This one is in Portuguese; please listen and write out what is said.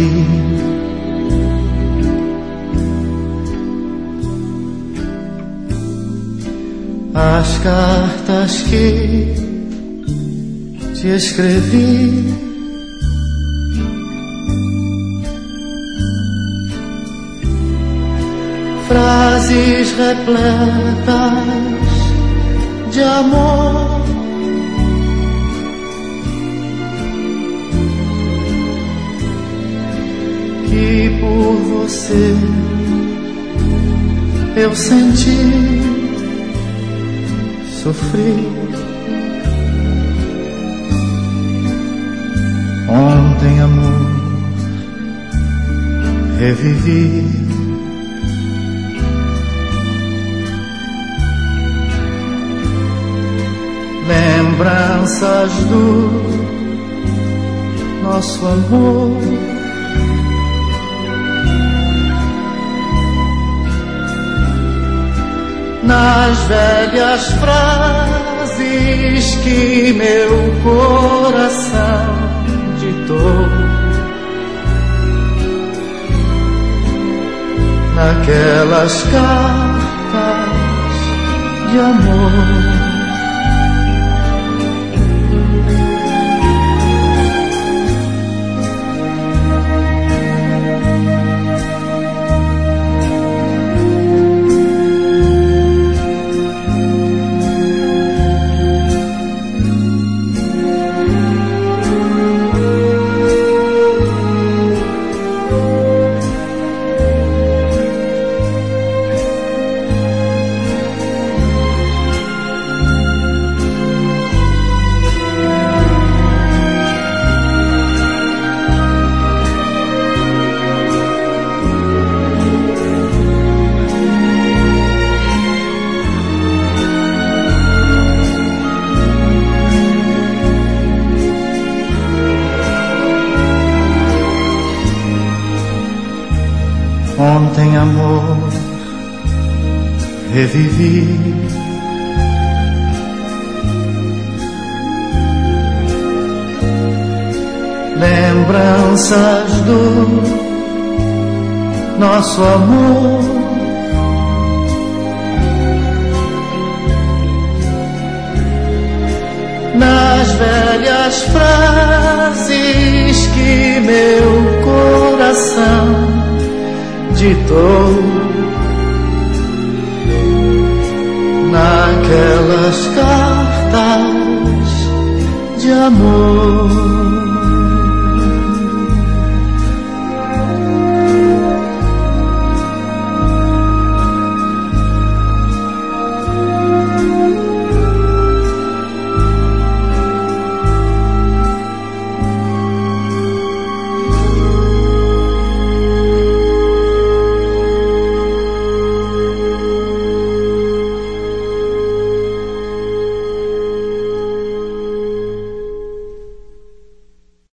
As cartas que te escrevi, frases repletas de amor, que por você eu senti, sofri. Ontem, amor, revivi. Lembranças do nosso amor, nas velhas frases que meu coração ditou, naquelas cartas de amor. Ontem, amor, revivi. Lembranças do nosso amor, nas velhas frases que meu coração ditou, naquelas cartas de amor.